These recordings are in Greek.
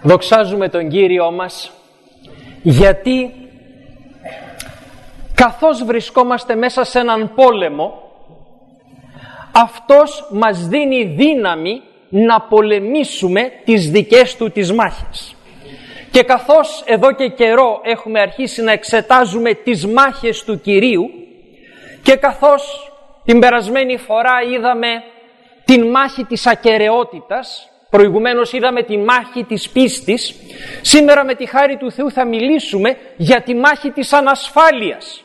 Δοξάζουμε τον Κύριό μας, γιατί καθώς βρισκόμαστε μέσα σε έναν πόλεμο, Αυτός μας δίνει δύναμη να πολεμήσουμε τις δικές Του τις μάχες. Και καθώς εδώ και καιρό έχουμε αρχίσει να εξετάζουμε τις μάχες του Κυρίου, και καθώς την περασμένη φορά είδαμε την μάχη της ακεραιότητας, προηγουμένως είδαμε τη μάχη της πίστης, σήμερα με τη χάρη του Θεού θα μιλήσουμε για τη μάχη της ανασφάλειας.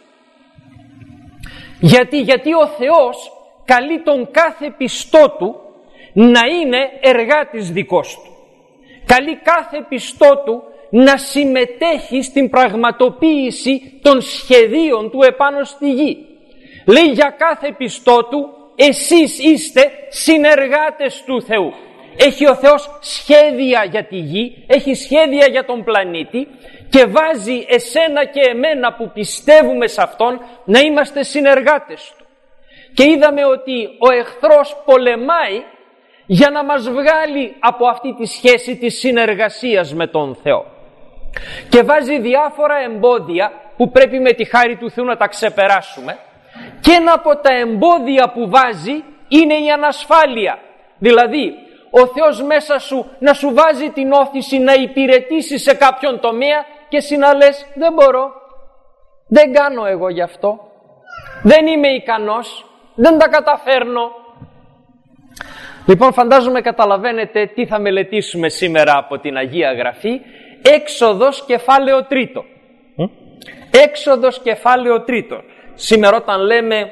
Γιατί ο Θεός καλεί τον κάθε πιστό Του να είναι εργάτης δικός Του. Καλεί κάθε πιστό Του να συμμετέχει στην πραγματοποίηση των σχεδίων Του επάνω στη γη. Λέει για κάθε πιστό Του, εσείς είστε συνεργάτες του Θεού. Έχει ο Θεός σχέδια για τη γη, έχει σχέδια για τον πλανήτη και βάζει εσένα και εμένα που πιστεύουμε σε Αυτόν να είμαστε συνεργάτες Του. Και είδαμε ότι ο εχθρός πολεμάει για να μας βγάλει από αυτή τη σχέση της συνεργασίας με τον Θεό. Και βάζει διάφορα εμπόδια που πρέπει με τη χάρη του Θεού να τα ξεπεράσουμε. Και ένα από τα εμπόδια που βάζει είναι η ανασφάλεια. Δηλαδή, ο Θεός μέσα σου να σου βάζει την όθηση να υπηρετήσει σε κάποιον τομέα και εσύ να λες, δεν μπορώ, δεν κάνω εγώ γι' αυτό, δεν είμαι ικανός, δεν τα καταφέρνω. Λοιπόν, φαντάζομαι καταλαβαίνετε τι θα μελετήσουμε σήμερα από την Αγία Γραφή. Έξοδος κεφάλαιο 3. Έξοδος κεφάλαιο 3. Σήμερα όταν λέμε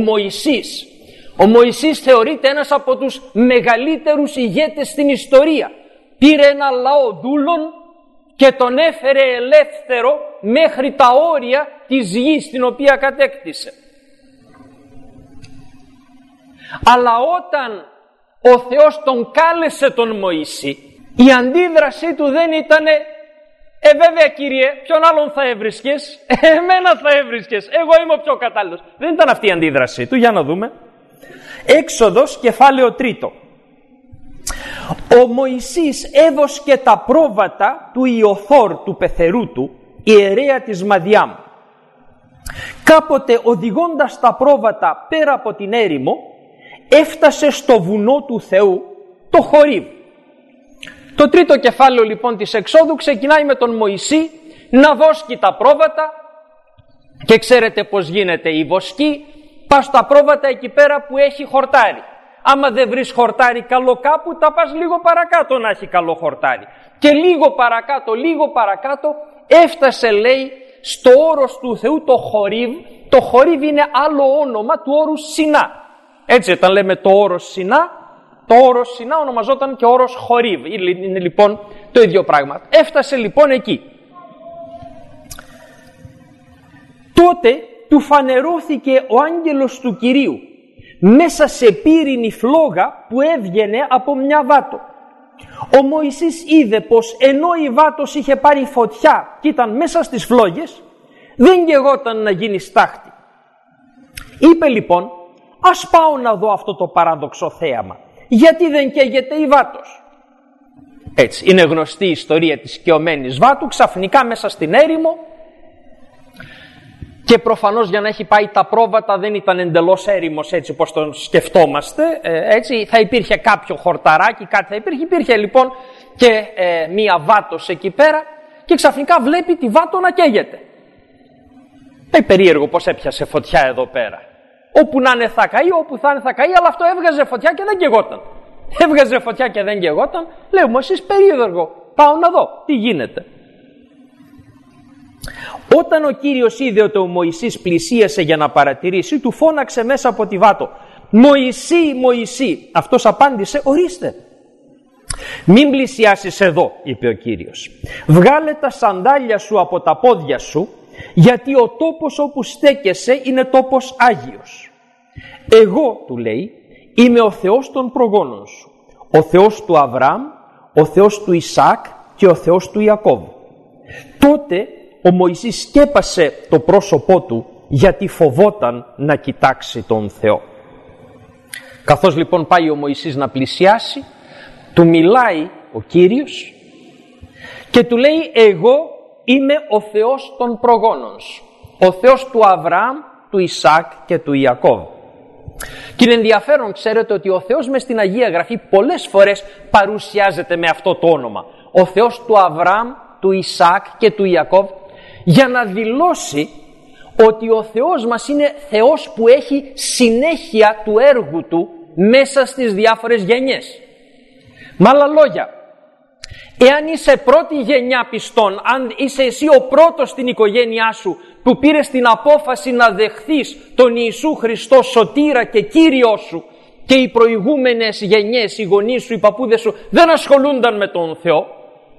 ο Μωυσής θεωρείται ένας από τους μεγαλύτερους ηγέτες στην ιστορία. Πήρε ένα λαό δούλων και τον έφερε ελεύθερο μέχρι τα όρια της γης την οποία κατέκτησε. Αλλά όταν ο Θεός τον κάλεσε τον Μωυσή, η αντίδρασή του δεν ήτανε βέβαια Κύριε, ποιον άλλον θα έβρισκες, εμένα θα έβρισκες, εγώ είμαι ο πιο κατάλληλος. Δεν ήταν αυτή η αντίδρασή του, για να δούμε. Έξοδος κεφάλαιο 3. Ο Μωυσής έδωσκε τα πρόβατα του Ιωθώρ του πεθερού του, ιερέα της Μαδιάμ. Κάποτε οδηγώντας τα πρόβατα πέρα από την έρημο, έφτασε στο βουνό του Θεού, το Χορίβ. Το τρίτο κεφάλαιο λοιπόν της Εξόδου ξεκινάει με τον Μωυσή να βόσκει τα πρόβατα και ξέρετε πως γίνεται η βοσκή. Πας στα πρόβατα εκεί πέρα που έχει χορτάρι. Άμα δεν βρεις χορτάρι καλό κάπου, τα πας λίγο παρακάτω να έχει καλό χορτάρι. Και λίγο παρακάτω έφτασε, λέει, στο όρος του Θεού το Χορίβ. Το Χορίβ είναι άλλο όνομα του όρους Σινά. Έτσι όταν λέμε το όρος Σινά, το όρος Σινά ονομαζόταν και όρος Χορίβ. Είναι λοιπόν το ίδιο πράγμα. Έφτασε λοιπόν εκεί. Τότε του φανερώθηκε ο άγγελος του Κυρίου μέσα σε πύρινη φλόγα που έβγαινε από μια βάτο. Ο Μωυσής είδε πως ενώ η βάτος είχε πάρει φωτιά και ήταν μέσα στις φλόγες, δεν γεγόταν να γίνει στάχτη. Είπε λοιπόν, ας πάω να δω αυτό το παράδοξο θέαμα. Γιατί δεν καίγεται η βάτος? Έτσι, είναι γνωστή η ιστορία της καιωμένης βάτου, ξαφνικά μέσα στην έρημο, και προφανώς για να έχει πάει τα πρόβατα δεν ήταν εντελώς έρημος έτσι όπως τον σκεφτόμαστε, έτσι θα υπήρχε κάποιο χορταράκι, κάτι θα υπήρχε λοιπόν και μία βάτος εκεί πέρα και ξαφνικά βλέπει τη βάτο να καίγεται. Περίεργο πως έπιασε φωτιά εδώ πέρα. Όπου να είναι θα καεί, όπου θα είναι θα καεί, αλλά αυτό έβγαζε φωτιά και δεν καιγόταν. Έβγαζε φωτιά και δεν καιγόταν. Λέω, Μωυσής, περίεργο, πάω να δω τι γίνεται. Όταν ο Κύριος είδε ότι ο Μωυσής πλησίασε για να παρατηρήσει, του φώναξε μέσα από τη βάτο, «Μωυσή, Μωυσή». Αυτός απάντησε, «Ορίστε». «Μην πλησιάσεις εδώ», είπε ο Κύριος. «Βγάλε τα σαντάλια σου από τα πόδια σου, γιατί ο τόπος όπου στέκεσαι είναι τόπος Άγιος. Εγώ», του λέει, «είμαι ο Θεός των προγόνων σου, ο Θεός του Αβραάμ, ο Θεός του Ισαάκ και ο Θεός του Ιακώβ». Τότε ο Μωυσής σκέπασε το πρόσωπό του, γιατί φοβόταν να κοιτάξει τον Θεό. Καθώς λοιπόν πάει ο Μωυσής να πλησιάσει, του μιλάει ο Κύριος και του λέει εγώ είμαι ο Θεός των προγόνων σου, ο Θεός του Αβραάμ, του Ισαάκ και του Ιακώβ. Και είναι ενδιαφέρον, ξέρετε, ότι ο Θεός μες στην Αγία Γραφή πολλές φορές παρουσιάζεται με αυτό το όνομα, ο Θεός του Αβραάμ, του Ισαάκ και του Ιακώβ, για να δηλώσει ότι ο Θεός μας είναι Θεός που έχει συνέχεια του έργου Του μέσα στις διάφορες γενιές. Με άλλα λόγια, εάν είσαι πρώτη γενιά πιστών, αν είσαι εσύ ο πρώτος στην οικογένειά σου που πήρες την απόφαση να δεχθείς τον Ιησού Χριστό σωτήρα και Κύριό σου, και οι προηγούμενες γενιές, οι γονείς σου, οι παππούδες σου δεν ασχολούνταν με τον Θεό,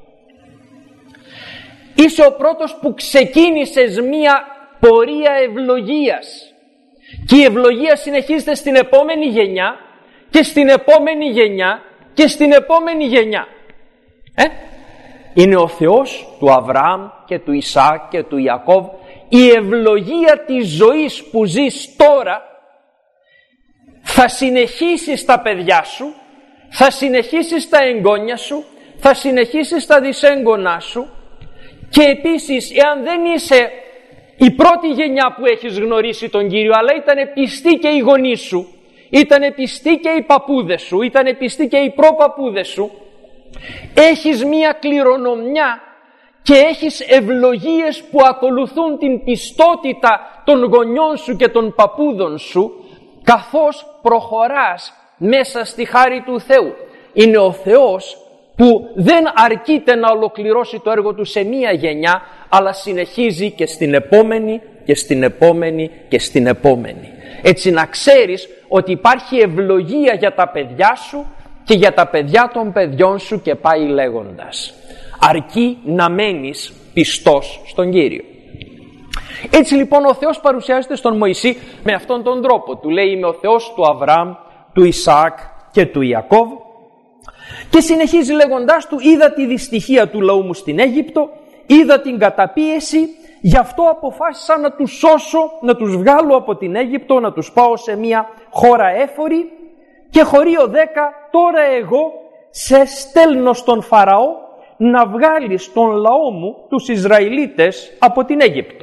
είσαι ο πρώτος που ξεκίνησες μία πορεία ευλογίας, και η ευλογία συνεχίζεται στην επόμενη γενιά και στην επόμενη γενιά και στην επόμενη γενιά. Είναι ο Θεός του Αβραάμ και του Ισαάκ και του Ιακώβ. Η ευλογία της ζωής που ζεις τώρα θα συνεχίσει στα παιδιά σου, θα συνεχίσει στα εγγόνια σου, θα συνεχίσει στα δυσέγγονά σου, και επίσης εάν δεν είσαι η πρώτη γενιά που έχεις γνωρίσει τον Κύριο, αλλά ήταν πιστοί και οι γονείς σου, ήταν πιστοί και οι παππούδες σου, ήταν πιστοί και οι προπαππούδες σου, έχεις μία κληρονομιά και έχεις ευλογίες που ακολουθούν την πιστότητα των γονιών σου και των παππούδων σου, καθώς προχωράς μέσα στη χάρη του Θεού. Είναι ο Θεός που δεν αρκείται να ολοκληρώσει το έργο Του σε μία γενιά, αλλά συνεχίζει και στην επόμενη και στην επόμενη και στην επόμενη. Έτσι να ξέρεις ότι υπάρχει ευλογία για τα παιδιά σου και για τα παιδιά των παιδιών σου, και πάει λέγοντας. Αρκεί να μένεις πιστός στον Κύριο. Έτσι λοιπόν ο Θεός παρουσιάζεται στον Μωυσή με αυτόν τον τρόπο. Του λέει είμαι ο Θεός του Αβραάμ, του Ισαάκ και του Ιακώβ, και συνεχίζει λέγοντάς του είδα τη δυστυχία του λαού μου στην Αίγυπτο, είδα την καταπίεση, γι' αυτό αποφάσισα να τους σώσω, να τους βγάλω από την Αίγυπτο, να τους πάω σε μια χώρα έφορη, και χωρίο 10, τώρα εγώ σε στέλνω στον Φαραώ να βγάλεις τον λαό μου, τους Ισραηλίτες, από την Αίγυπτο.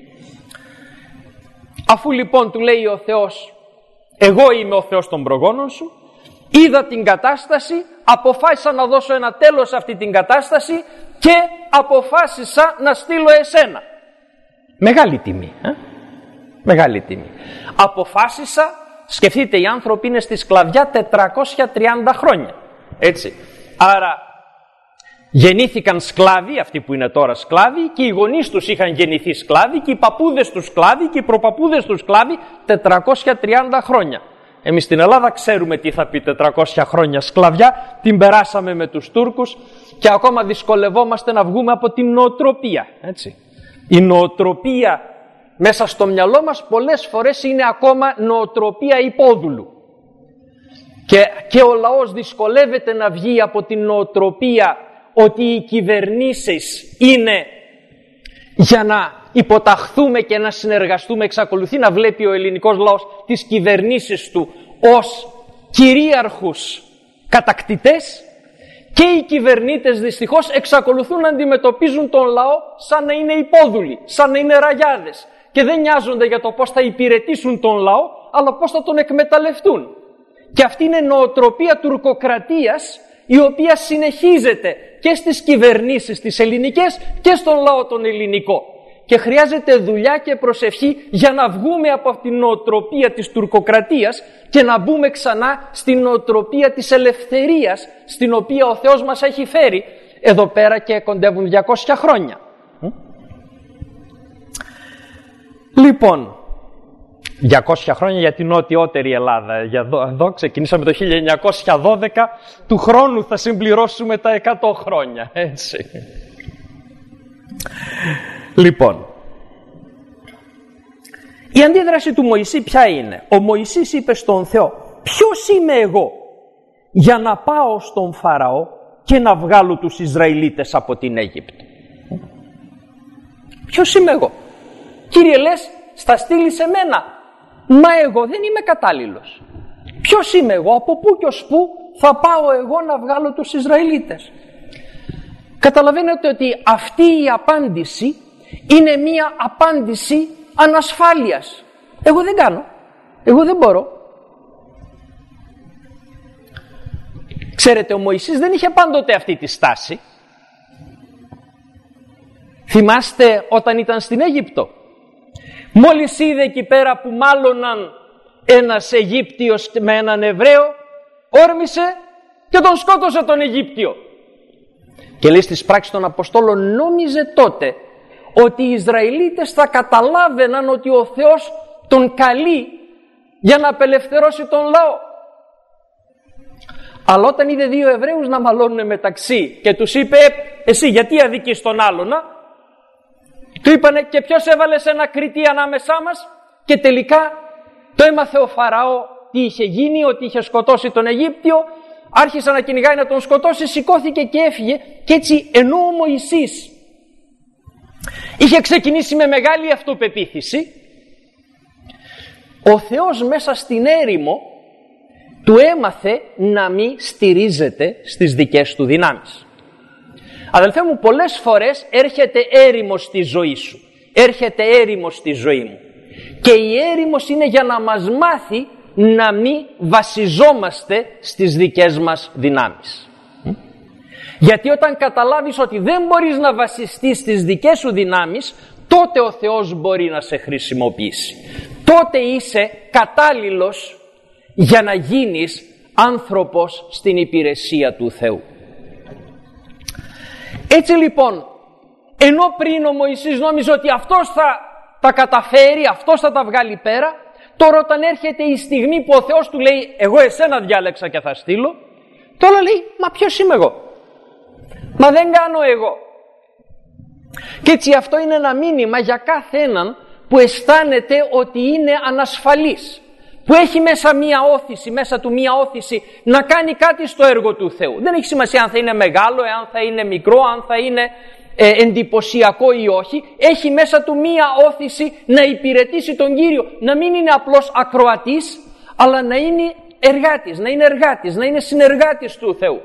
Αφού λοιπόν του λέει ο Θεός εγώ είμαι ο Θεός των προγόνων σου, είδα την κατάσταση, αποφάσισα να δώσω ένα τέλος σε αυτή την κατάσταση και αποφάσισα να στείλω εσένα. Μεγάλη τιμή, μεγάλη τιμή. Αποφάσισα, σκεφτείτε, οι άνθρωποι είναι στη σκλαβιά 430 χρόνια, έτσι. Άρα γεννήθηκαν σκλάβοι, αυτοί που είναι τώρα σκλάβοι, και οι γονείς τους είχαν γεννηθεί σκλάβοι, και οι παππούδες τους σκλάβοι, και οι προπαππούδες τους σκλάβοι 430 χρόνια. Εμείς στην Ελλάδα ξέρουμε τι θα πει 400 χρόνια σκλαβιά, την περάσαμε με τους Τούρκους και ακόμα δυσκολευόμαστε να βγούμε από την νοοτροπία, έτσι. Η νοοτροπία μέσα στο μυαλό μας πολλές φορές είναι ακόμα νοοτροπία υπόδουλου. Και ο λαός δυσκολεύεται να βγει από την νοοτροπία ότι οι κυβερνήσεις είναι για να υποταχθούμε και να συνεργαστούμε. Εξακολουθεί να βλέπει ο ελληνικός λαός τις κυβερνήσεις του ως κυρίαρχους κατακτητές, και οι κυβερνήτες δυστυχώς εξακολουθούν να αντιμετωπίζουν τον λαό σαν να είναι υπόδουλοι, σαν να είναι ραγιάδες, και δεν νοιάζονται για το πώς θα υπηρετήσουν τον λαό, αλλά πώς θα τον εκμεταλλευτούν. Και αυτή είναι νοοτροπία τουρκοκρατίας, η οποία συνεχίζεται και στις κυβερνήσεις τις ελληνικές και στον λαό τον ελληνικό. Και χρειάζεται δουλειά και προσευχή για να βγούμε από αυτήν την νοοτροπία της τουρκοκρατίας και να μπούμε ξανά στην νοοτροπία της ελευθερίας, στην οποία ο Θεός μας έχει φέρει εδώ πέρα και κοντεύουν 200 χρόνια. Λοιπόν, 200 χρόνια για την νοτιότερη Ελλάδα. Εδώ ξεκινήσαμε το 1912, του χρόνου θα συμπληρώσουμε τα 100 χρόνια, έτσι. Λοιπόν, η αντίδραση του Μωυσή ποια είναι? Ο Μωυσής είπε στον Θεό, ποιος είμαι εγώ για να πάω στον Φαραώ και να βγάλω τους Ισραηλίτες από την Αίγυπτο? Ποιος είμαι εγώ? Κύριε, λες, στα στείλει σε μένα. Μα εγώ δεν είμαι κατάλληλος. Ποιος είμαι εγώ? Από πού και ως πού θα πάω εγώ να βγάλω τους Ισραηλίτες? Καταλαβαίνετε ότι αυτή η απάντηση είναι μία απάντηση ανασφάλειας. Εγώ δεν κάνω, εγώ δεν μπορώ. Ξέρετε, ο Μωυσής δεν είχε πάντοτε αυτή τη στάση. Θυμάστε όταν ήταν στην Αίγυπτο, μόλις είδε εκεί πέρα που μάλωναν ένας Αιγύπτιος με έναν Εβραίο, όρμησε και τον σκότωσε τον Αιγύπτιο. Και λέει στις πράξεις των Αποστόλων, νόμιζε τότε ότι οι Ισραηλίτες θα καταλάβαιναν ότι ο Θεός τον καλεί για να απελευθερώσει τον λαό. Αλλά όταν είδε δύο Εβραίους να μαλώνουν μεταξύ και τους είπε, εσύ γιατί αδικείς τον άλλονα, του είπανε, και ποιος έβαλε σε ένα κριτή ανάμεσά μας, και τελικά το έμαθε ο Φαραώ τι είχε γίνει, ότι είχε σκοτώσει τον Αιγύπτιο, άρχισε να κυνηγάει να τον σκοτώσει, σηκώθηκε και έφυγε. Και έτσι, ενώ ο Μωυσής είχε ξεκινήσει με μεγάλη αυτοπεποίθηση, ο Θεός μέσα στην έρημο του έμαθε να μην στηρίζεται στις δικές του δυνάμεις. Αδελφέ μου, πολλές φορές έρχεται έρημος στη ζωή σου, έρχεται έρημος στη ζωή μου, και η έρημος είναι για να μας μάθει να μην βασιζόμαστε στις δικές μας δυνάμεις. Γιατί όταν καταλάβεις ότι δεν μπορείς να βασιστείς στις δικές σου δυνάμεις, τότε ο Θεός μπορεί να σε χρησιμοποιήσει. Τότε είσαι κατάλληλος για να γίνεις άνθρωπος στην υπηρεσία του Θεού. Έτσι λοιπόν, ενώ πριν ο Μωυσής νόμιζε ότι αυτός θα τα καταφέρει, αυτός θα τα βγάλει πέρα, τώρα όταν έρχεται η στιγμή που ο Θεός του λέει, εγώ εσένα διάλεξα και θα στείλω, τώρα λέει, μα ποιος είμαι εγώ, μα δεν κάνω εγώ. Και έτσι αυτό είναι ένα μήνυμα για κάθε έναν που αισθάνεται ότι είναι ανασφαλής, που έχει μέσα μία όθηση, μέσα του μία όθηση να κάνει κάτι στο έργο του Θεού. Δεν έχει σημασία αν θα είναι μεγάλο, αν θα είναι μικρό, αν θα είναι εντυπωσιακό ή όχι. Έχει μέσα του μία όθηση να υπηρετήσει τον Κύριο, να μην είναι απλώς ακροατής, αλλά να είναι εργάτης, να είναι συνεργάτης του Θεού.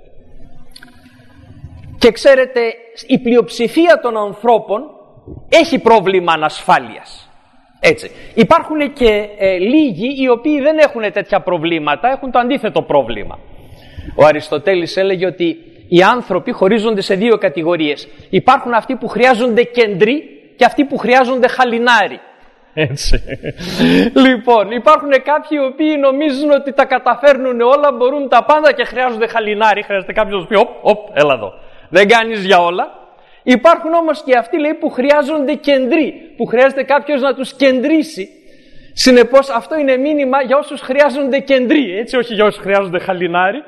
Και ξέρετε, η πλειοψηφία των ανθρώπων έχει πρόβλημα ανασφάλειας. Έτσι. Υπάρχουν και λίγοι οι οποίοι δεν έχουν τέτοια προβλήματα, έχουν το αντίθετο πρόβλημα. Ο Αριστοτέλης έλεγε ότι οι άνθρωποι χωρίζονται σε δύο κατηγορίες. Υπάρχουν αυτοί που χρειάζονται κεντρί και αυτοί που χρειάζονται χαλινάρι. Έτσι. Λοιπόν, υπάρχουν κάποιοι οι οποίοι νομίζουν ότι τα καταφέρνουν όλα, μπορούν τα πάντα και χρειάζονται χαλινάρι. Χρειάζεται κάποιος να πει, έλα εδώ. Δεν κάνεις για όλα. Υπάρχουν όμως και αυτοί, λέει, που χρειάζονται κεντρί, που χρειάζεται κάποιος να τους κεντρήσει. Συνεπώς αυτό είναι μήνυμα για όσους χρειάζονται κεντρί, έτσι, όχι για όσους χρειάζονται χαλινάρι.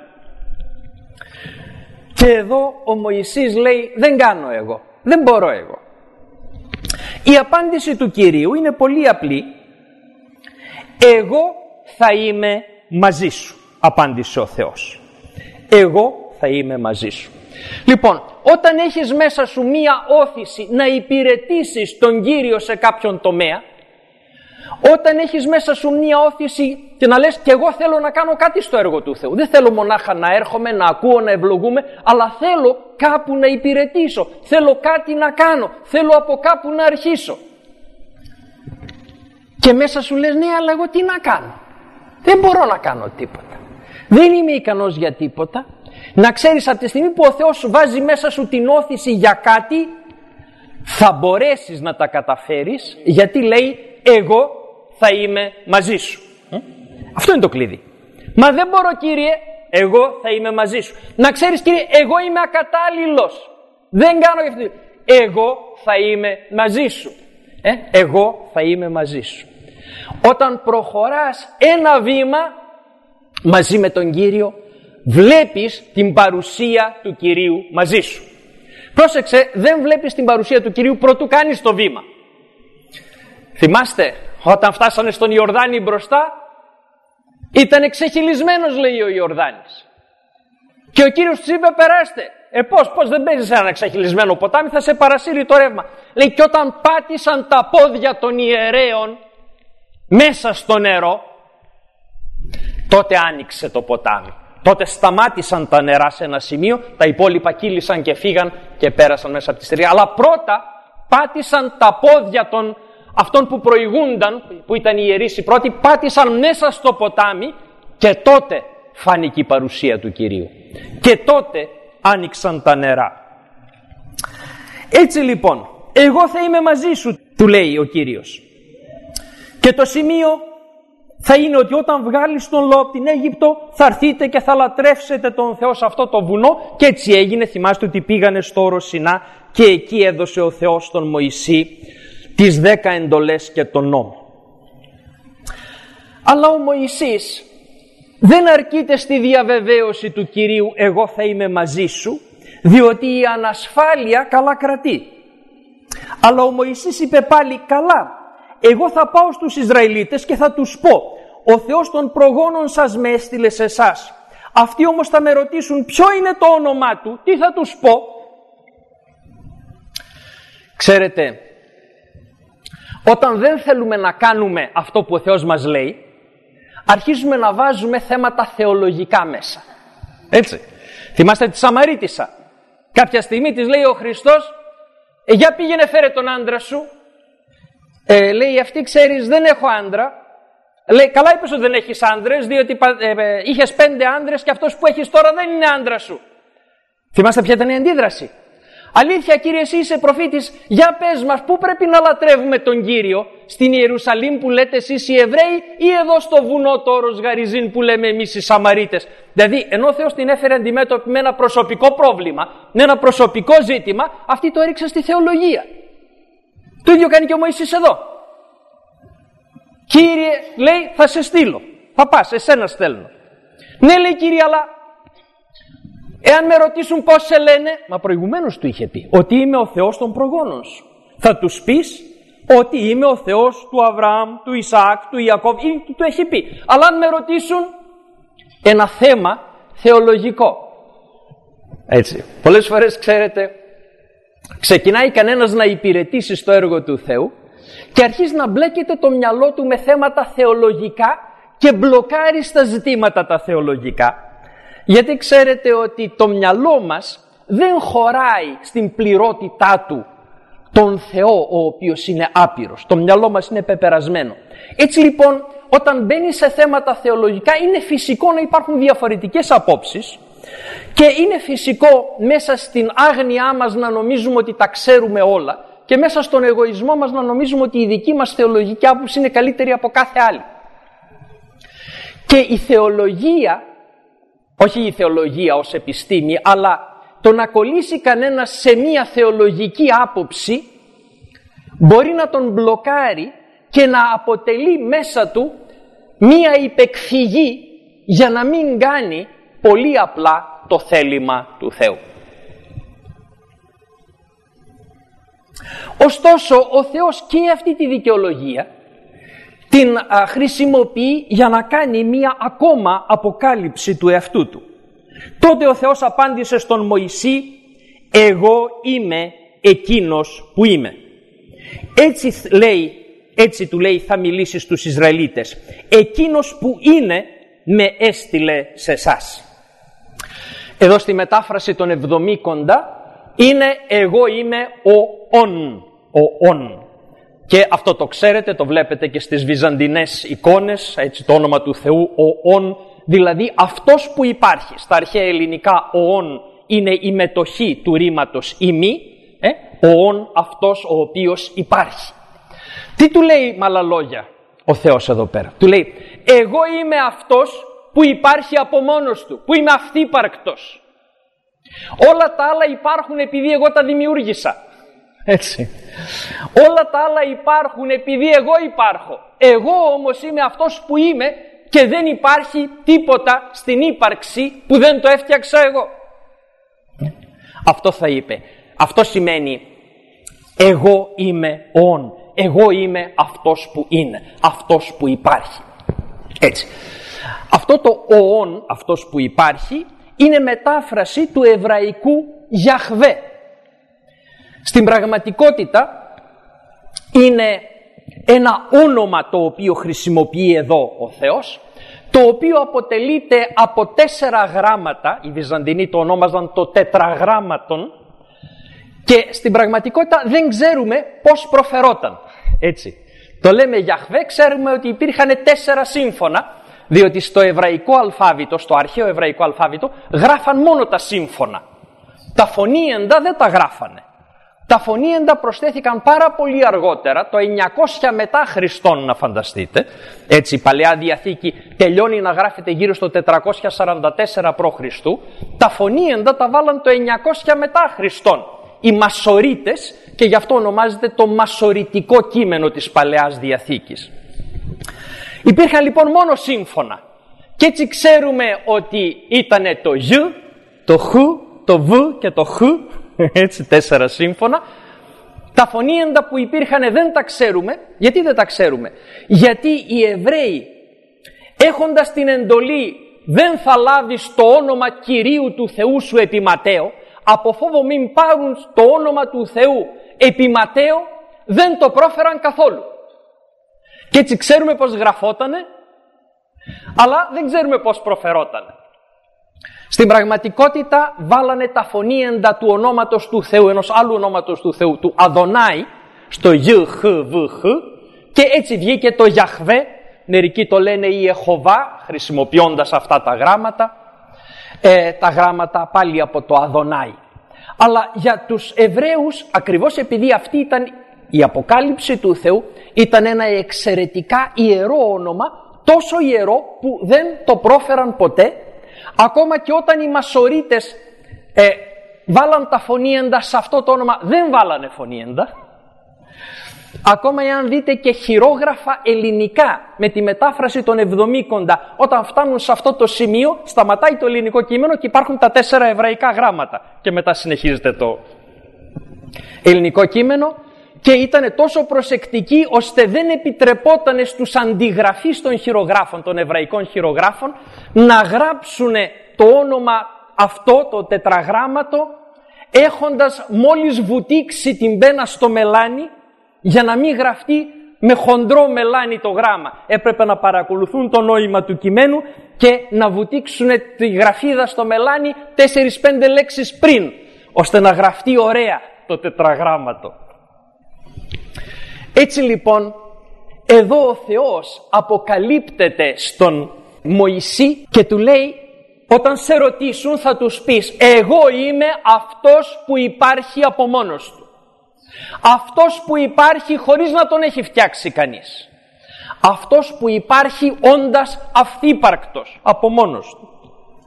Και εδώ ο Μωυσής λέει, δεν κάνω εγώ, δεν μπορώ εγώ. Η απάντηση του Κυρίου είναι πολύ απλή. Εγώ θα είμαι μαζί σου, απάντησε ο Θεός. Εγώ θα είμαι μαζί σου. Λοιπόν, όταν έχεις μέσα σου μία όθηση να υπηρετήσεις τον Κύριο σε κάποιον τομέα, όταν έχεις μέσα σου μία όθηση και να λες και εγώ θέλω να κάνω κάτι στο έργο του Θεού, δεν θέλω μονάχα να έρχομαι, να ακούω, να ευλογούμε, αλλά θέλω κάπου να υπηρετήσω, θέλω κάτι να κάνω, θέλω από κάπου να αρχίσω. Και μέσα σου λες, ναι, αλλά εγώ τι να κάνω, δεν μπορώ να κάνω τίποτα, δεν είμαι ικανός για τίποτα. Να ξέρεις, από τη στιγμή που ο Θεός σου βάζει μέσα σου την όθηση για κάτι, θα μπορέσεις να τα καταφέρεις, γιατί λέει εγώ θα είμαι μαζί σου. Αυτό είναι το κλειδί. Μα δεν μπορώ, Κύριε, εγώ θα είμαι μαζί σου. Να ξέρεις, Κύριε, εγώ είμαι ακατάλληλος, δεν κάνω γι' αυτό. Εγώ θα είμαι μαζί σου. Εγώ θα είμαι μαζί σου. Όταν προχωράς ένα βήμα μαζί με τον Κύριο, βλέπεις την παρουσία του Κυρίου μαζί σου. Πρόσεξε, δεν βλέπεις την παρουσία του Κυρίου προτού κάνεις το βήμα. Θυμάστε, όταν φτάσανε στον Ιορδάνη μπροστά, ήταν εξεχυλισμένος, λέει ο Ιορδάνης. Και ο Κύριος τους είπε, περάστε. Πώς δεν παίζεις ένα εξεχυλισμένο ποτάμι, θα σε παρασύρει το ρεύμα. Λέει, και όταν πάτησαν τα πόδια των ιερέων μέσα στο νερό, τότε άνοιξε το ποτάμι. Τότε σταμάτησαν τα νερά σε ένα σημείο, τα υπόλοιπα κύλησαν και φύγαν και πέρασαν μέσα από τη στεριά. Αλλά πρώτα πάτησαν τα πόδια των αυτών που προηγούνταν, που ήταν οι ιερείς οι πρώτοι, πάτησαν μέσα στο ποτάμι και τότε φάνηκε η παρουσία του Κυρίου. Και τότε άνοιξαν τα νερά. Έτσι λοιπόν, εγώ θα είμαι μαζί σου, του λέει ο Κύριος. Και το σημείο θα είναι ότι όταν βγάλεις τον λαό από την Αίγυπτο θα έρθείτε και θα λατρεύσετε τον Θεό σε αυτό το βουνό. Και έτσι έγινε. Θυμάστε ότι πήγανε στο όρο Σινά και εκεί έδωσε ο Θεός στον Μωυσή τις 10 εντολές και τον νόμο. Αλλά ο Μωυσής δεν αρκείται στη διαβεβαίωση του Κυρίου εγώ θα είμαι μαζί σου, διότι η ανασφάλεια καλά κρατεί. Αλλά ο Μωυσής είπε πάλι καλά, εγώ θα πάω στους Ισραηλίτες και θα τους πω ο Θεός των προγόνων σας με έστειλε σε εσάς. Αυτοί όμως θα με ρωτήσουν ποιο είναι το όνομά του, τι θα τους πω. Ξέρετε, όταν δεν θέλουμε να κάνουμε αυτό που ο Θεός μας λέει, αρχίζουμε να βάζουμε θέματα θεολογικά μέσα. Έτσι. Θυμάστε τη Σαμαρίτισσα. Κάποια στιγμή της λέει ο Χριστός, για πήγαινε φέρε τον άντρα σου. Λέει αυτή ξέρεις δεν έχω άντρα. Λέει καλά είπες ότι δεν έχεις άντρες, διότι είχες 5 άντρες και αυτός που έχεις τώρα δεν είναι άντρα σου. Θυμάστε ποια ήταν η αντίδραση. Αλήθεια Κύριε εσύ είσαι προφήτης, για πες μας πού πρέπει να λατρεύουμε τον Κύριο, στην Ιερουσαλήμ που λέτε εσείς οι Εβραίοι ή εδώ στο βουνό το όρος Γαριζίν που λέμε εμείς οι Σαμαρίτες. Δηλαδή ενώ ο Θεός την έφερε αντιμέτωπη με ένα προσωπικό πρόβλημα, με ένα προσωπικό ζήτημα, αυτή το έριξε στη θεολογία. Το ίδιο κάνει και ο Μωυσής εδώ. Κύριε λέει θα σε στείλω, θα πας, εσένα στέλνω. Ναι λέει Κύριε αλλά εάν με ρωτήσουν πώς σε λένε, μα προηγουμένως του είχε πει ότι είμαι ο Θεός των προγόνων σου. Θα τους πεις ότι είμαι ο Θεός του Αβραάμ, του Ισαάκ, του Ιακώβ, ή του έχει πει. Αλλά αν με ρωτήσουν ένα θέμα θεολογικό. Έτσι, πολλές φορές ξέρετε, ξεκινάει κανένας να υπηρετήσει στο έργο του Θεού και αρχίζει να μπλέκεται το μυαλό του με θέματα θεολογικά και μπλοκάρει στα ζητήματα τα θεολογικά. Γιατί ξέρετε ότι το μυαλό μας δεν χωράει στην πληρότητά του τον Θεό ο οποίος είναι άπειρος. Το μυαλό μας είναι πεπερασμένο. Έτσι λοιπόν όταν μπαίνει σε θέματα θεολογικά είναι φυσικό να υπάρχουν διαφορετικές απόψεις και είναι φυσικό μέσα στην άγνοιά μας να νομίζουμε ότι τα ξέρουμε όλα και μέσα στον εγωισμό μας να νομίζουμε ότι η δική μας θεολογική άποψη είναι καλύτερη από κάθε άλλη. Και η θεολογία, όχι η θεολογία ως επιστήμη, αλλά το να κολλήσει κανένας σε μία θεολογική άποψη μπορεί να τον μπλοκάρει και να αποτελεί μέσα του μία υπεκφυγή για να μην κάνει πολύ απλά το θέλημα του Θεού. Ωστόσο, ο Θεός και αυτή τη δικαιολογία την χρησιμοποιεί για να κάνει μία ακόμα αποκάλυψη του εαυτού του. Τότε ο Θεός απάντησε στον Μωυσή, εγώ είμαι εκείνος που είμαι. Έτσι του λέει θα μιλήσει στους Ισραηλίτες. Εκείνος που είναι με έστειλε σε εσάς. Εδώ στη μετάφραση των 70 είναι εγώ είμαι ο ον. Και αυτό το ξέρετε, το βλέπετε και στις βυζαντινές εικόνες, έτσι το όνομα του Θεού, ο ον, δηλαδή αυτός που υπάρχει. Στα αρχαία ελληνικά ο ον είναι η μετοχή του ρήματος ημί, ο ον αυτός ο οποίος υπάρχει. Τι του λέει με άλλα λόγια ο Θεός εδώ πέρα? Του λέει εγώ είμαι αυτός που υπάρχει από μόνος του, που είμαι αυθύπαρκτος. Όλα τα άλλα υπάρχουν επειδή εγώ τα δημιούργησα. Έτσι. Όλα τα άλλα υπάρχουν επειδή εγώ υπάρχω. Εγώ όμως είμαι αυτός που είμαι και δεν υπάρχει τίποτα στην ύπαρξη που δεν το έφτιαξα εγώ. Αυτό θα είπε. Αυτό σημαίνει εγώ είμαι ον. Εγώ είμαι αυτός που είναι. Αυτός που υπάρχει. Έτσι. Αυτό το ον, αυτός που υπάρχει, είναι μετάφραση του εβραϊκού Γιαχβέ. Στην πραγματικότητα είναι ένα όνομα το οποίο χρησιμοποιεί εδώ ο Θεός, το οποίο αποτελείται από 4 γράμματα, οι Βυζαντινοί το ονόμαζαν το τετραγράμματον, και στην πραγματικότητα δεν ξέρουμε πώς προφερόταν. Έτσι. Το λέμε Γιαχβέ, ξέρουμε ότι υπήρχαν 4 σύμφωνα, διότι στο εβραϊκό αλφάβητο, στο αρχαίο εβραϊκό αλφάβητο, γράφαν μόνο τα σύμφωνα. Τα φωνήεντα δεν τα γράφανε. Τα φωνήεντα προσθέθηκαν πάρα πολύ αργότερα, το 900 μετά Χριστόν, να φανταστείτε. Έτσι η Παλαιά Διαθήκη τελειώνει να γράφεται γύρω στο 444 π.Χ. Τα φωνήεντα τα βάλαν το 900 μετά Χριστόν οι Μασορίτες, και γι' αυτό ονομάζεται το μασοριτικό κείμενο της Παλαιάς Διαθήκης. Υπήρχαν λοιπόν μόνο σύμφωνα, και έτσι ξέρουμε ότι ήταν το Ι, το Χ, το Β και το Χ, έτσι 4 σύμφωνα. Τα φωνήεντα που υπήρχαν δεν τα ξέρουμε. Γιατί δεν τα ξέρουμε? Γιατί οι Εβραίοι, έχοντας την εντολή δεν θα λάβεις το όνομα Κυρίου του Θεού σου επί Ματέο, από φόβο μην πάρουν το όνομα του Θεού επί Ματέο, δεν το πρόφεραν καθόλου. Και έτσι ξέρουμε πως γραφότανε, αλλά δεν ξέρουμε πως προφερότανε. Στην πραγματικότητα βάλανε τα φωνήεντα του ονόματος του Θεού, ενός άλλου ονόματος του Θεού, του Αδονάη, στο Ι, Χ, Β, Χ, και έτσι βγήκε το Γιαχβέ. Μερικοί το λένε η Ιεχωβά, χρησιμοποιώντας αυτά τα γράμματα, τα γράμματα πάλι από το Αδονάη. Αλλά για τους Εβραίους, ακριβώς επειδή αυτή ήταν η αποκάλυψη του Θεού, ήταν ένα εξαιρετικά ιερό όνομα, τόσο ιερό που δεν το πρόφεραν ποτέ. Ακόμα και όταν οι Μασορίτες βάλαν τα φωνήεντα σε αυτό το όνομα, δεν βάλανε φωνήεντα. Ακόμα εάν δείτε και χειρόγραφα ελληνικά με τη μετάφραση των Εβδομήκοντα, όταν φτάνουν σε αυτό το σημείο, σταματάει το ελληνικό κείμενο και υπάρχουν τα 4 εβραϊκά γράμματα. Και μετά συνεχίζεται το ελληνικό κείμενο, και ήταν τόσο προσεκτικοί ώστε δεν επιτρεπόταν στους αντιγραφείς των χειρογράφων, των εβραϊκών χειρογράφων, να γράψουν το όνομα αυτό, το τετραγράμματο, έχοντας μόλις βουτήξει την πένα στο μελάνι, για να μην γραφτεί με χοντρό μελάνι το γράμμα. Έπρεπε να παρακολουθούν το νόημα του κειμένου και να βουτήξουν τη γραφίδα στο μελάνι 4-5 λέξεις πριν, ώστε να γραφτεί ωραία το τετραγράμματο. Έτσι λοιπόν, εδώ ο Θεός αποκαλύπτεται στον Μωυσή και του λέει, όταν σε ρωτήσουν θα τους πεις, εγώ είμαι αυτός που υπάρχει από μόνος του. Αυτός που υπάρχει χωρίς να τον έχει φτιάξει κανείς. Αυτός που υπάρχει όντας αυθύπαρκτος από μόνος του.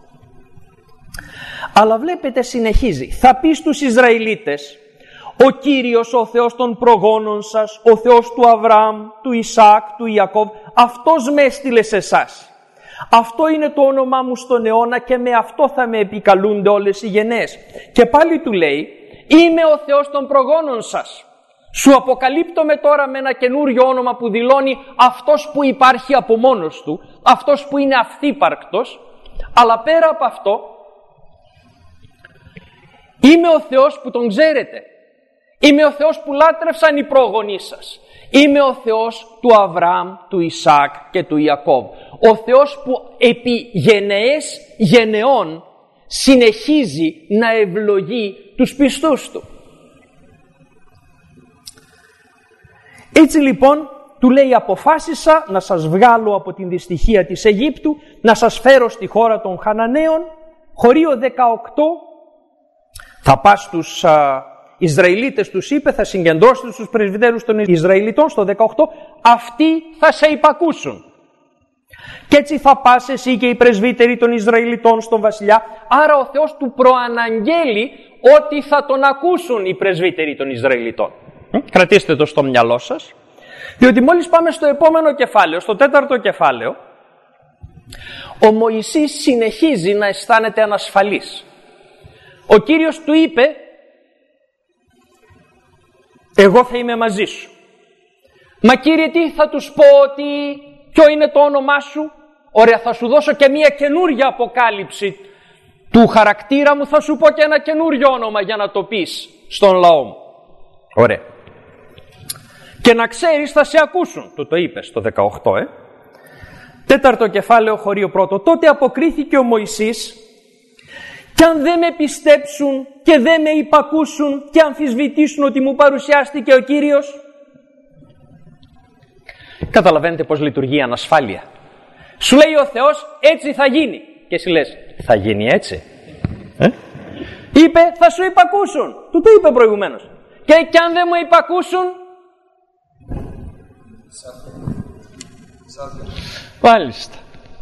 Αλλά βλέπετε συνεχίζει, θα πει στους Ισραηλίτες, ο Κύριος, ο Θεός των προγόνων σας, ο Θεός του Αβραάμ, του Ισαάκ, του Ιακώβ, αυτός με έστειλε σε εσάς. Αυτό είναι το όνομά μου στον αιώνα και με αυτό θα με επικαλούνται όλες οι γενναίες. Και πάλι του λέει, είμαι ο Θεός των προγόνων σας. Σου αποκαλύπτομαι τώρα με ένα καινούριο όνομα που δηλώνει αυτός που υπάρχει από μόνος του, αυτός που είναι αυθύπαρκτος, αλλά πέρα από αυτό, είμαι ο Θεός που τον ξέρετε. Είμαι ο Θεός που λάτρευσαν οι πρόγονείς σας. Είμαι ο Θεός του Αβραάμ, του Ισαάκ και του Ιακώβ. Ο Θεός που επί γενεές γενεών συνεχίζει να ευλογεί τους πιστούς του. Έτσι λοιπόν του λέει, αποφάσισα να σας βγάλω από την δυστυχία της Αιγύπτου, να σας φέρω στη χώρα των Χαναναίων. Χωρίο 18, θα πας στους Ισραηλίτες, τους είπε, θα συγκεντρώσετε στους πρεσβυτέρους των Ισραηλιτών στο 18, αυτοί θα σε υπακούσουν. Και έτσι θα πας εσύ και οι πρεσβύτεροι των Ισραηλιτών στον βασιλιά. Άρα ο Θεός του προαναγγέλει ότι θα τον ακούσουν οι πρεσβύτεροι των Ισραηλιτών. Κρατήστε το στο μυαλό σας, διότι μόλις πάμε στο επόμενο κεφάλαιο, στο 4ο κεφάλαιο, ο Μωυσής συνεχίζει να αισθάνεται ανασφαλής. Ο Κύριος του είπε, εγώ θα είμαι μαζί σου. Μα Κύριε, τι θα τους πω, ότι ποιο είναι το όνομά σου? Ωραία, θα σου δώσω και μια καινούρια αποκάλυψη του χαρακτήρα μου, θα σου πω και ένα καινούριο όνομα για να το πεις στον λαό μου. Ωραία. Και να ξέρεις θα σε ακούσουν, το είπε στο 18, 4ο κεφάλαιο, χωρίο 1. Τότε αποκρίθηκε ο Μωυσής: «Κι αν δεν με πιστέψουν και δεν με υπακούσουν και αμφισβητήσουν ότι μου παρουσιάστηκε ο Κύριος». Καταλαβαίνετε πώς λειτουργεί η ανασφάλεια. Σου λέει ο Θεός έτσι θα γίνει και εσύ λες θα γίνει έτσι. Είπε θα σου υπακούσουν. Του το είπε προηγουμένως. Και αν δεν μου υπακούσουν. Μάλιστα.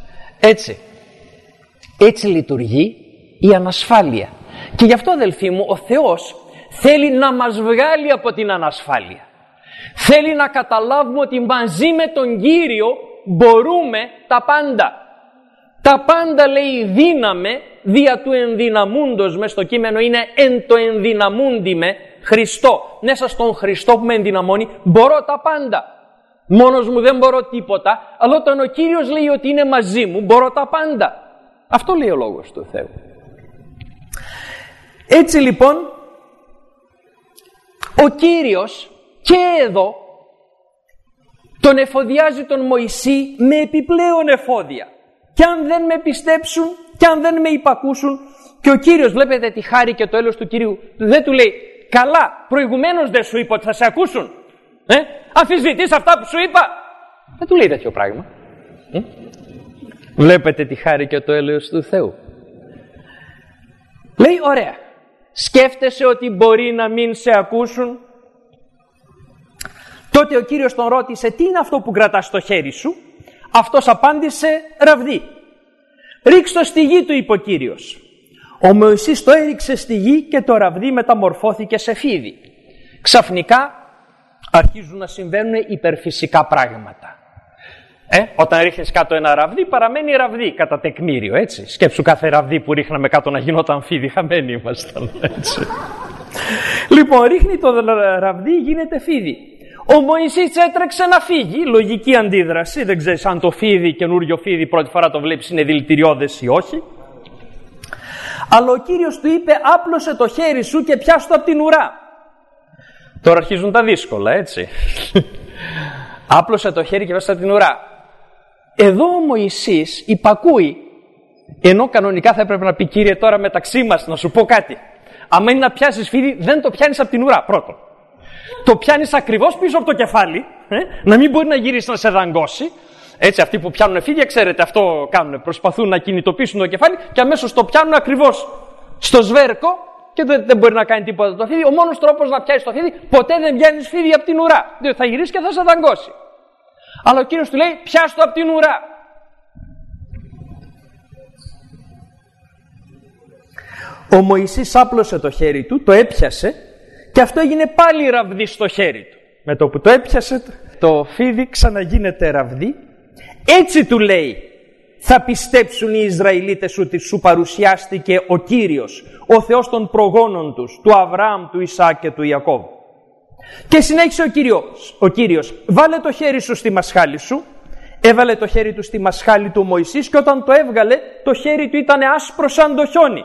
Έτσι λειτουργεί η ανασφάλεια. Και γι' αυτό, αδελφοί μου, ο Θεός θέλει να μας βγάλει από την ανασφάλεια. Θέλει να καταλάβουμε ότι μαζί με τον Κύριο μπορούμε τα πάντα. Τα πάντα, λέει, δύναμε δια του ενδυναμούντος, μες στο κείμενο είναι εν το ενδυναμούντι με Χριστό. Μέσα στον Χριστό που με ενδυναμώνει μπορώ τα πάντα. Μόνος μου δεν μπορώ τίποτα, αλλά όταν ο Κύριος λέει ότι είναι μαζί μου μπορώ τα πάντα. Αυτό λέει ο Λόγος του Θεού. Έτσι λοιπόν ο Κύριος και εδώ τον εφοδιάζει τον Μωυσή με επιπλέον εφόδια. Και αν δεν με πιστέψουν και αν δεν με υπακούσουν, και ο Κύριος, βλέπετε τη χάρη και το έλεος του Κυρίου, δεν του λέει καλά, προηγουμένως δεν σου είπα ότι θα σε ακούσουν. Αμφισβητείς αυτά που σου είπα. Δεν του λέει τέτοιο πράγμα. Βλέπετε τη χάρη και το έλεος του Θεού. Λέει ωραία, σκέφτεσαι ότι μπορεί να μην σε ακούσουν. Τότε ο Κύριος τον ρώτησε τι είναι αυτό που κρατάς στο χέρι σου. Αυτός απάντησε ραβδί. Ρίξ' το στη γη, του είπε ο Κύριος. Ο Μωυσής το έριξε στη γη και το ραβδί μεταμορφώθηκε σε φίδι. Ξαφνικά αρχίζουν να συμβαίνουν υπερφυσικά πράγματα. Όταν ρίχνεις κάτω ένα ραβδί παραμένει ραβδί κατά τεκμήριο, έτσι. Σκέψου κάθε ραβδί που ρίχναμε κάτω να γινόταν φίδι, χαμένοι ήμασταν, έτσι. Λοιπόν, ρίχνει το ραβδί, γίνεται φίδι. Ο Μωυσής έτρεξε να φύγει, λογική αντίδραση, δεν ξέρεις αν το φίδι, καινούριο φίδι, πρώτη φορά το βλέπεις είναι δηλητηριώδες ή όχι. Αλλά ο Κύριος του είπε άπλωσε το χέρι σου και πιάσ' το από την ουρά. Τώρα αρχίζουν τα δύσκολα, έτσι. Άπλωσε το χέρι και πιάσ' το από την ουρά. Εδώ ο Μωυσής υπακούει, ενώ κανονικά θα έπρεπε να πει Κύριε τώρα μεταξύ μας να σου πω κάτι. Αν είναι να πιάσεις φίδι δεν το πιάνεις από την ουρά πρώτον. Το πιάνεις ακριβώς πίσω από το κεφάλι, να μην μπορεί να γυρίσει να σε δαγκώσει. Έτσι, αυτοί που πιάνουν φίδια, ξέρετε, αυτό κάνουν. Προσπαθούν να κινητοποιήσουν το κεφάλι και αμέσως το πιάνουν ακριβώς στο σβέρκο και δεν μπορεί να κάνει τίποτα το φίδι. Ο μόνος τρόπος να πιάσεις το φίδι, ποτέ δεν πιάνεις φίδι από την ουρά. Διότι θα γυρίσει και θα σε δαγκώσει. Αλλά ο Κύριος του λέει, πιάσ' το από την ουρά. Ο Μωυσής άπλωσε το χέρι του, το έπιασε και αυτό έγινε πάλι ραβδί στο χέρι του. Με το που το έπιασε το φίδι ξαναγίνεται ραβδί. Έτσι του λέει, θα πιστέψουν οι Ισραηλίτες ότι σου παρουσιάστηκε ο Κύριος, ο Θεός των προγόνων τους, του Αβραάμ, του Ισαάκ και του Ιακώβ. Και συνέχισε ο Κύριος, βάλε το χέρι σου στη μασχάλη σου. Έβαλε το χέρι του στη μασχάλη του Μωυσής και όταν το έβγαλε, το χέρι του ήταν άσπρο σαν το χιόνι.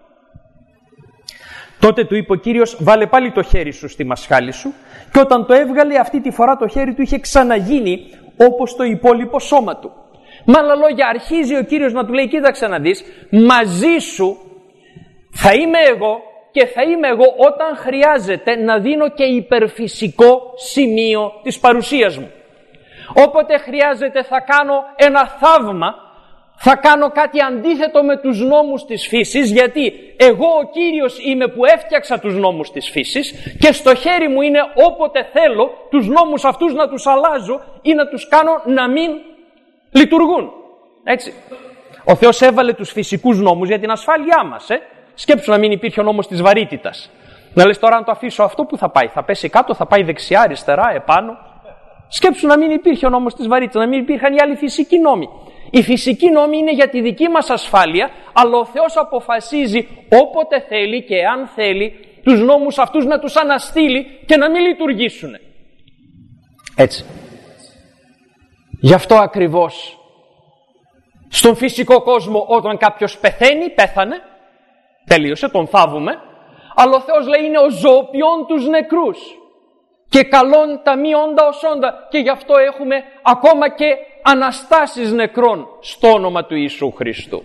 Τότε του είπε ο Κύριος, βάλε πάλι το χέρι σου στη μασχάλη σου, και όταν το έβγαλε αυτή τη φορά το χέρι του είχε ξαναγίνει όπως το υπόλοιπο σώμα του. Με άλλα λόγια, αρχίζει ο Κύριος να του λέει, κοίταξε να δεις, μαζί σου θα είμαι εγώ και θα είμαι εγώ όταν χρειάζεται να δίνω και υπερφυσικό σημείο της παρουσίας μου. Όποτε χρειάζεται θα κάνω ένα θαύμα, θα κάνω κάτι αντίθετο με τους νόμους της φύσης, γιατί εγώ ο Κύριος είμαι που έφτιαξα τους νόμους της φύσης και στο χέρι μου είναι όποτε θέλω τους νόμους αυτούς να τους αλλάζω ή να τους κάνω να μην λειτουργούν. Έτσι. Ο Θεός έβαλε τους φυσικούς νόμους για την ασφάλειά μας. Σκέψου να μην υπήρχε ο νόμος της βαρύτητας. Να λες τώρα αν το αφήσω αυτό που θα πάει, θα πέσει κάτω, θα πάει δεξιά, αριστερά, επάνω. Σκέψου να μην υπήρχε ο νόμος της βαρύτητας, να μην υπήρχαν οι άλλοι φυσικοί νόμοι. Οι φυσικοί νόμοι είναι για τη δική μας ασφάλεια, αλλά ο Θεός αποφασίζει όποτε θέλει και αν θέλει τους νόμους αυτούς να τους αναστείλει και να μην λειτουργήσουν. Έτσι. Γι' αυτό ακριβώς στον φυσικό κόσμο όταν κάποιος πεθαίνει, πέθανε, τελείωσε, τον θάβουμε, αλλά ο Θεός λέει είναι ο ζωοποιών τους νεκρούς και καλών τα μη όντα ως όντα, και γι' αυτό έχουμε ακόμα και αναστάσεις νεκρών στο όνομα του Ιησού Χριστού.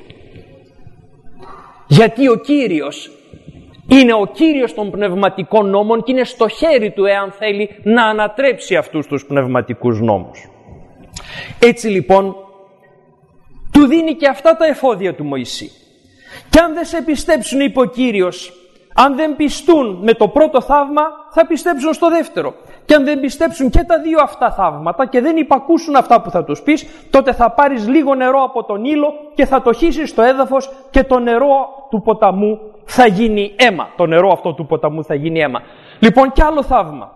Γιατί ο Κύριος είναι ο Κύριος των πνευματικών νόμων και είναι στο χέρι του εάν θέλει να ανατρέψει αυτούς τους πνευματικούς νόμους. Έτσι λοιπόν του δίνει και αυτά τα εφόδια του Μωυσή. Και αν δεν σε πιστέψουν, είπε ο Κύριος, αν δεν πιστούν με το πρώτο θαύμα, θα πιστέψουν στο δεύτερο. Και αν δεν πιστέψουν και τα δύο αυτά θαύματα και δεν υπακούσουν αυτά που θα τους πεις, τότε θα πάρεις λίγο νερό από τον ήλο και θα το χύσεις στο έδαφος και το νερό του ποταμού θα γίνει αίμα. Το νερό αυτό του ποταμού θα γίνει αίμα. Λοιπόν, κι άλλο θαύμα.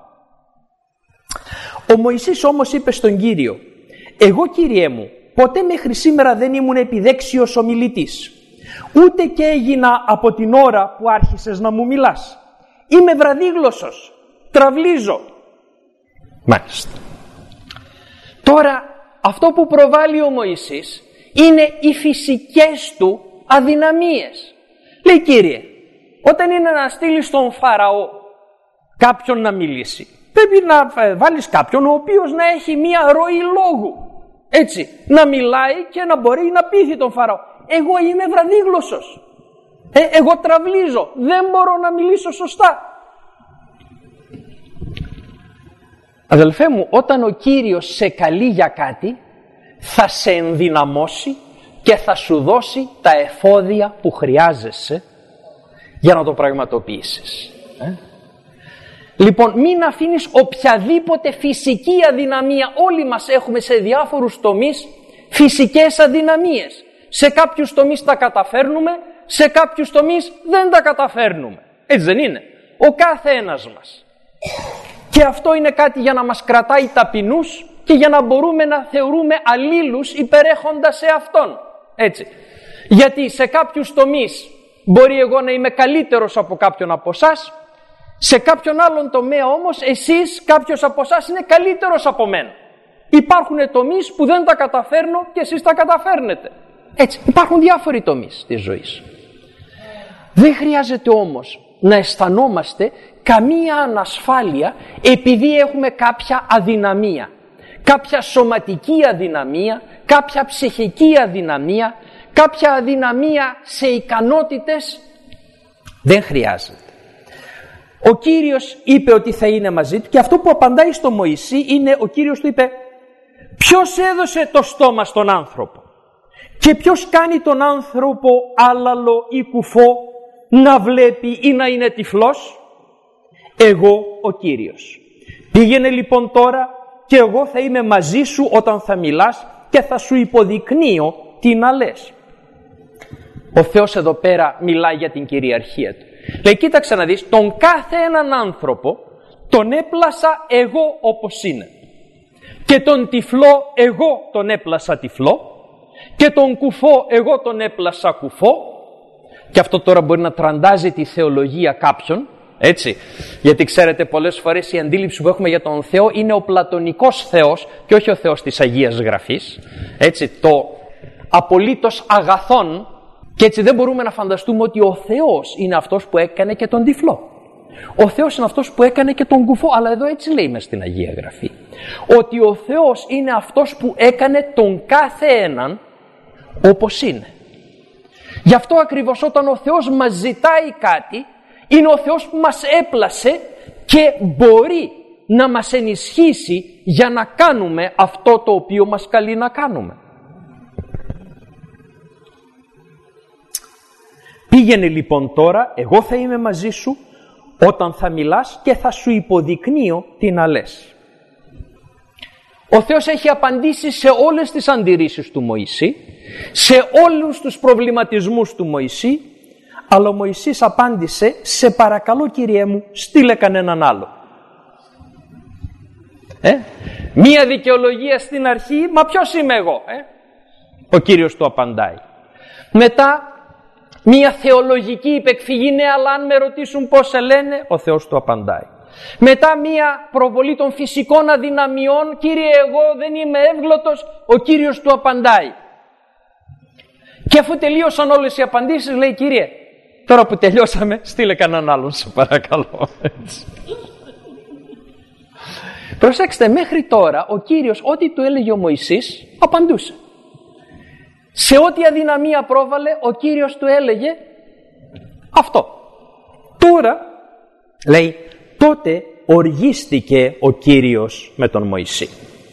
Ο Μωυσής όμως είπε στον Κύριο, εγώ Κύριέ μου, ποτέ μέχρι σήμερα δεν ήμουν επιδέξιος ομιλητής. Ούτε και έγινα από την ώρα που άρχισες να μου μιλάς. Είμαι βραδύγλωσσος, τραυλίζω. Μάλιστα. Τώρα αυτό που προβάλλει ο Μωυσής είναι οι φυσικές του αδυναμίες. Λέει, Κύριε, όταν είναι να στείλεις στον Φαραώ κάποιον να μιλήσει, πρέπει να βάλεις κάποιον ο οποίος να έχει μία ροή λόγου. Έτσι, να μιλάει και να μπορεί να πείθει τον Φαραώ. Εγώ είμαι βραδύγλωσσος. Εγώ τραυλίζω. Δεν μπορώ να μιλήσω σωστά. Αδελφέ μου, όταν ο Κύριος σε καλεί για κάτι, θα σε ενδυναμώσει και θα σου δώσει τα εφόδια που χρειάζεσαι για να το πραγματοποιήσεις. Λοιπόν, μην αφήνεις οποιαδήποτε φυσική αδυναμία. Όλοι μας έχουμε σε διάφορους τομείς φυσικές αδυναμίες. Σε κάποιους τομείς τα καταφέρνουμε, σε κάποιους τομείς δεν τα καταφέρνουμε. Έτσι δεν είναι? Ο κάθε ένας μας. Και αυτό είναι κάτι για να μας κρατάει ταπεινούς και για να μπορούμε να θεωρούμε αλλήλους υπερέχοντας σε Αυτόν. Έτσι. Γιατί σε κάποιους τομείς μπορεί εγώ να είμαι καλύτερος από κάποιον από εσάς, σε κάποιον άλλον τομέα όμως εσείς, κάποιος από εσάς είναι καλύτερος από μένα. Υπάρχουν τομείς που δεν τα καταφέρνω και εσείς τα καταφέρνετε. Έτσι, υπάρχουν διάφοροι τομείς της ζωής. Δεν χρειάζεται όμως να αισθανόμαστε καμία ανασφάλεια επειδή έχουμε κάποια αδυναμία. Κάποια σωματική αδυναμία, κάποια ψυχική αδυναμία, κάποια αδυναμία σε ικανότητες. Δεν χρειάζεται. Ο Κύριος είπε ότι θα είναι μαζί του και αυτό που απαντάει στο Μωυσή είναι, ο Κύριος του είπε, ποιος έδωσε το στόμα στον άνθρωπο και ποιος κάνει τον άνθρωπο άλαλο ή κουφό να βλέπει ή να είναι τυφλός? Εγώ ο Κύριος. Πήγαινε λοιπόν τώρα και εγώ θα είμαι μαζί σου όταν θα μιλάς και θα σου υποδεικνύω τι να λες. Ο Θεός εδώ πέρα μιλάει για την κυριαρχία του. Λέει, κοίταξε να δεις, τον κάθε έναν άνθρωπο τον έπλασα εγώ όπως είναι. Και τον τυφλό εγώ τον έπλασα τυφλό και τον κουφό εγώ τον έπλασα κουφό. Και αυτό τώρα μπορεί να τραντάζει τη θεολογία κάποιον, έτσι. Γιατί ξέρετε, πολλές φορές η αντίληψη που έχουμε για τον Θεό είναι ο πλατωνικός Θεός και όχι ο Θεός της Αγίας Γραφής. Έτσι, το απολύτως αγαθόν. Και έτσι δεν μπορούμε να φανταστούμε ότι ο Θεός είναι αυτός που έκανε και τον τυφλό. Ο Θεός είναι αυτός που έκανε και τον κουφό. Αλλά εδώ έτσι λέει μες στην Αγία Γραφή. Ότι ο Θεός είναι αυτός που έκανε τον κάθε έναν όπως είναι. Γι' αυτό ακριβώς όταν ο Θεός μας ζητάει κάτι, είναι ο Θεός που μας έπλασε και μπορεί να μας ενισχύσει για να κάνουμε αυτό το οποίο μας καλεί να κάνουμε. Πήγαινε λοιπόν τώρα, εγώ θα είμαι μαζί σου όταν θα μιλάς και θα σου υποδεικνύω τι να λες. Ο Θεός έχει απαντήσει σε όλες τις αντιρρήσεις του Μωυσή, σε όλους τους προβληματισμούς του Μωυσή, αλλά ο Μωυσής απάντησε, σε παρακαλώ Κύριέ μου, στείλε κανέναν άλλο. Μία δικαιολογία στην αρχή, μα ποιος είμαι εγώ? Ο Κύριος του απαντάει. Μετά μία θεολογική υπεκφυγή, ναι, αλλά αν με ρωτήσουν πώς σε λένε, ο Θεός του απαντάει. Μετά μία προβολή των φυσικών αδυναμιών, Κύριε εγώ δεν είμαι εύγλωτος, ο Κύριος του απαντάει. Και αφού τελείωσαν όλες οι απαντήσεις, λέει, Κύριε, τώρα που τελειώσαμε, στείλε κανέναν άλλον, σε παρακαλώ. Προσέξτε, μέχρι τώρα ο Κύριος ό,τι του έλεγε ο Μωυσής απαντούσε. Σε ό,τι αδυναμία πρόβαλε ο Κύριος του έλεγε αυτό. Τώρα λέει, τότε οργίστηκε ο Κύριος με τον Μωυσή.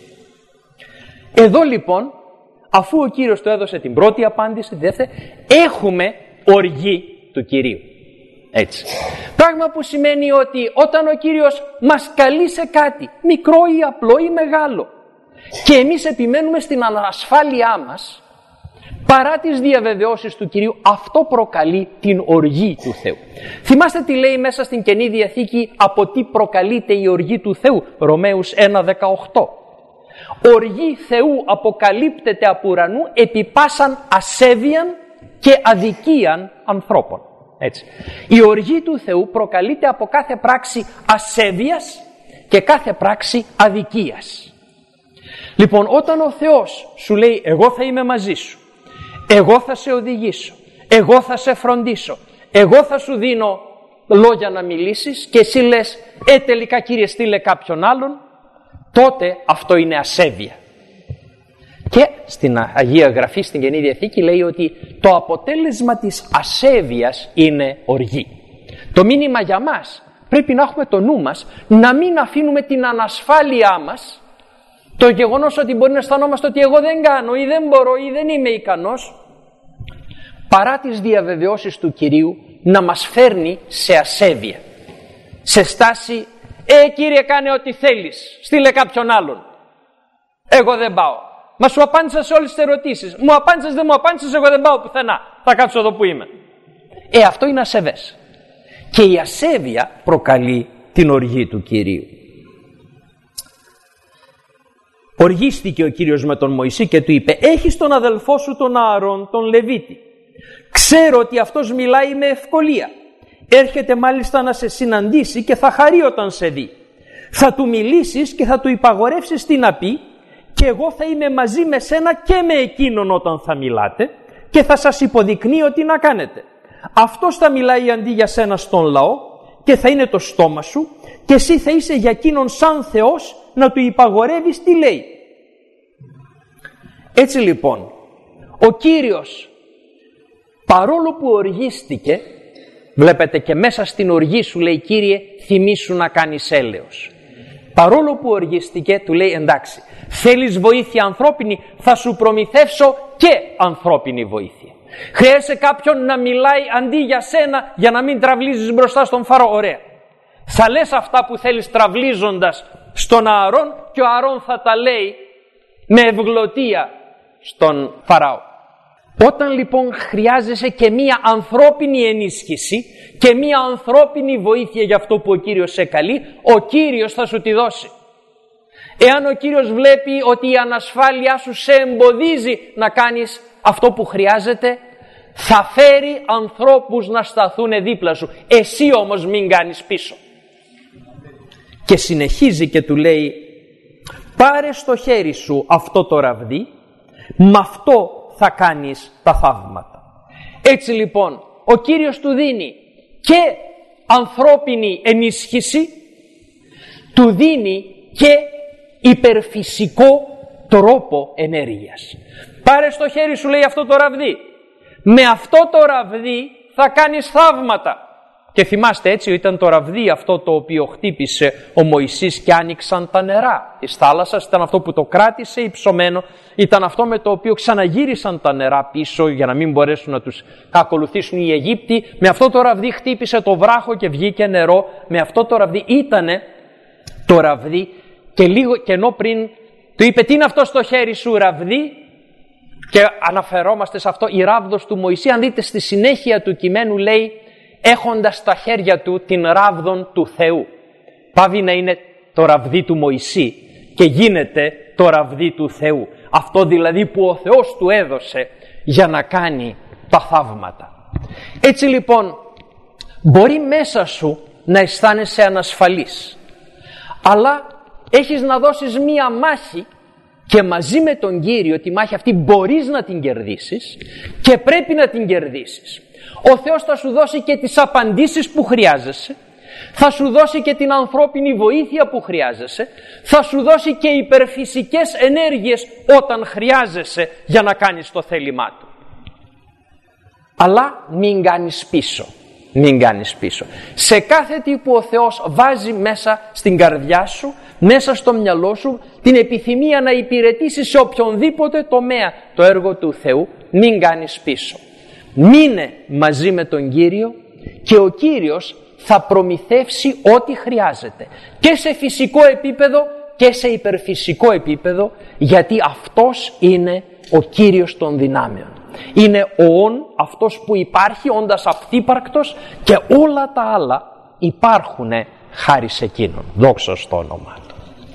Εδώ λοιπόν, αφού ο Κύριος του έδωσε την πρώτη απάντηση, τη δεύτερη, έχουμε οργή του Κυρίου. Έτσι. Πράγμα που σημαίνει ότι όταν ο Κύριος μας καλεί σε κάτι, μικρό ή απλό ή μεγάλο, και εμείς επιμένουμε στην ανασφάλειά μας, παρά τις διαβεβαιώσεις του Κυρίου, αυτό προκαλεί την οργή του Θεού. Θυμάστε τι λέει μέσα στην Καινή Διαθήκη, από τι προκαλείται η οργή του Θεού? Ρωμαίους 1:18. Οργή Θεού αποκαλύπτεται από ουρανού επί πάσαν ασέβειαν και αδικίαν ανθρώπων. Έτσι. Η οργή του Θεού προκαλείται από κάθε πράξη ασέβειας και κάθε πράξη αδικίας. Λοιπόν, όταν ο Θεός σου λέει, εγώ θα είμαι μαζί σου, εγώ θα σε οδηγήσω, εγώ θα σε φροντίσω, εγώ θα σου δίνω λόγια να μιλήσεις, και εσύ λες, τελικά Κύριε στείλε κάποιον άλλον, τότε αυτό είναι ασέβεια. Και στην Αγία Γραφή, στην Καινή Διαθήκη, λέει ότι το αποτέλεσμα της ασέβειας είναι οργή. Το μήνυμα για μας, πρέπει να έχουμε το νου μας, να μην αφήνουμε την ανασφάλειά μας, το γεγονός ότι μπορεί να αισθανόμαστε ότι εγώ δεν κάνω ή δεν μπορώ ή δεν είμαι ικανός, παρά τις διαβεβαιώσεις του Κυρίου, να μας φέρνει σε ασέβεια. Σε στάση, Κύριε κάνε ό,τι θέλεις, στείλε κάποιον άλλον. Εγώ δεν πάω. Μα σου απάντησα σε όλες τις ερωτήσεις. Μου απάντησες, δεν μου απάντησες, εγώ δεν πάω πουθενά. Θα κάτσω εδώ που είμαι. Αυτό είναι ασεβές. Και η ασέβεια προκαλεί την οργή του Κυρίου. Οργίστηκε ο Κύριος με τον Μωυσή και του είπε, έχεις τον αδελφό σου τον Ααρών, τον Λεβίτη. Ξέρω ότι αυτός μιλάει με ευκολία. Έρχεται μάλιστα να σε συναντήσει και θα χαρεί όταν σε δει. Θα του μιλήσεις και θα του υπαγορεύσεις τι να πει, και εγώ θα είμαι μαζί με σένα και με εκείνον όταν θα μιλάτε, και θα σας υποδεικνύω τι να κάνετε. Αυτός θα μιλάει αντί για σένα στον λαό και θα είναι το στόμα σου, και εσύ θα είσαι για εκείνον σαν Θεός να του υπαγορεύεις τι λέει. Έτσι λοιπόν, ο Κύριος, παρόλο που οργίστηκε, βλέπετε και μέσα στην οργή σου λέει, Κύριε, θυμήσου να κάνεις έλεος. Παρόλο που οργίστηκε, του λέει, εντάξει, θέλεις βοήθεια ανθρώπινη, θα σου προμηθεύσω και ανθρώπινη βοήθεια. Χρειάζεσαι κάποιον να μιλάει αντί για σένα, για να μην τραυλίζεις μπροστά στον Φαραώ. Ωραία. Θα λες αυτά που θέλεις τραυλίζοντας στον Ααρών, και ο Ααρών θα τα λέει με ευγλωτία στον Φαραώ. Όταν λοιπόν χρειάζεσαι και μία ανθρώπινη ενίσχυση και μία ανθρώπινη βοήθεια για αυτό που ο Κύριος σε καλεί, ο Κύριος θα σου τη δώσει. Εάν ο Κύριος βλέπει ότι η ανασφάλειά σου σε εμποδίζει να κάνεις αυτό που χρειάζεται, θα φέρει ανθρώπους να σταθούν δίπλα σου. Εσύ όμως μην κάνεις πίσω. Και συνεχίζει και του λέει, πάρε στο χέρι σου αυτό το ραβδί, με αυτό θα κάνεις τα θαύματα. Έτσι λοιπόν, ο Κύριος του δίνει και ανθρώπινη ενίσχυση, του δίνει και υπερφυσικό τρόπο ενέργειας. Πάρε στο χέρι σου, λέει, αυτό το ραβδί. Με αυτό το ραβδί θα κάνεις θαύματα. Και θυμάστε, έτσι ήταν το ραβδί αυτό το οποίο χτύπησε ο Μωυσής και άνοιξαν τα νερά της θάλασσας. Ήταν αυτό που το κράτησε υψωμένο. Ήταν αυτό με το οποίο ξαναγύρισαν τα νερά πίσω για να μην μπορέσουν να τους ακολουθήσουν οι Αιγύπτιοι. Με αυτό το ραβδί χτύπησε το βράχο και βγήκε νερό. Με αυτό το ραβδί ήτανε το ραβδί. Και λίγο καιρό πριν του είπε, τι είναι αυτό στο χέρι σου, ραβδί? Και αναφερόμαστε σε αυτό, η ράβδος του Μωυσή. Αν δείτε στη συνέχεια του κειμένου, λέει, έχοντας στα χέρια του την ράβδον του Θεού. Πάβει να είναι το ραβδί του Μωυσή και γίνεται το ραβδί του Θεού. Αυτό δηλαδή που ο Θεός του έδωσε για να κάνει τα θαύματα. Έτσι λοιπόν, μπορεί μέσα σου να αισθάνεσαι ανασφαλής, αλλά έχεις να δώσεις μία μάχη, και μαζί με τον Κύριο τη μάχη αυτή μπορείς να την κερδίσεις και πρέπει να την κερδίσεις. Ο Θεός θα σου δώσει και τις απαντήσεις που χρειάζεσαι, Θα σου δώσει και την ανθρώπινη βοήθεια που χρειάζεσαι. Θα σου δώσει και υπερφυσικές ενέργειες όταν χρειάζεσαι για να κάνεις το θέλημά του. Αλλά μην κάνεις πίσω. Μην κάνεις πίσω. Σε κάθε τι που ο Θεός βάζει μέσα στην καρδιά σου, μέσα στο μυαλό σου, την επιθυμία να υπηρετήσεις σε οποιονδήποτε τομέα το έργο του Θεού, μην κάνεις πίσω. Μείνε μαζί με τον Κύριο και ο Κύριος θα προμηθεύσει ό,τι χρειάζεται. Και σε φυσικό επίπεδο και σε υπερφυσικό επίπεδο, γιατί Αυτός είναι ο Κύριος των δυνάμεων. Είναι ο όν, αυτός που υπάρχει, όντας αυτύπαρκτος, και όλα τα άλλα υπάρχουν χάρη σε Εκείνον. Δόξα στο όνομα.